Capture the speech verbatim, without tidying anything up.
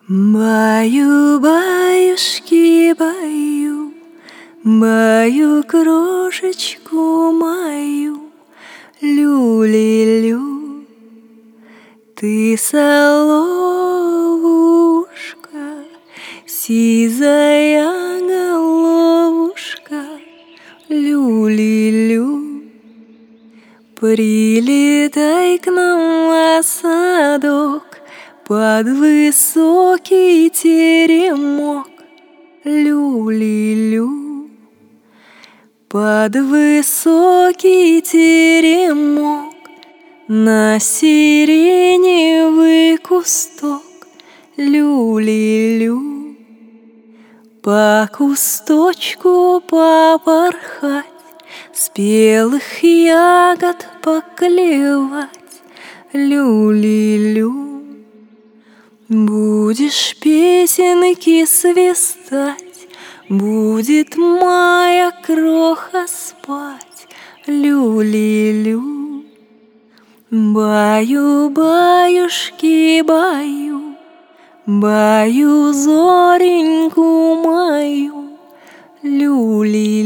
Баю, баюшки, баю, баю крошечку мою, люли-лю. Ты соловушка, сизая головушка, люли-лю. Прилетай к нам в садок под высокий теремок, люли-лю. Под высокий теремок на сиреневый кусток, люли-лю. По кусточку попорхать, спелых ягод поклевать, люли-лю. Будешь песенки свистать, будет моя кроха спать, люли-лю. Баю, баюшки, баю, баю зореньку мою, люли.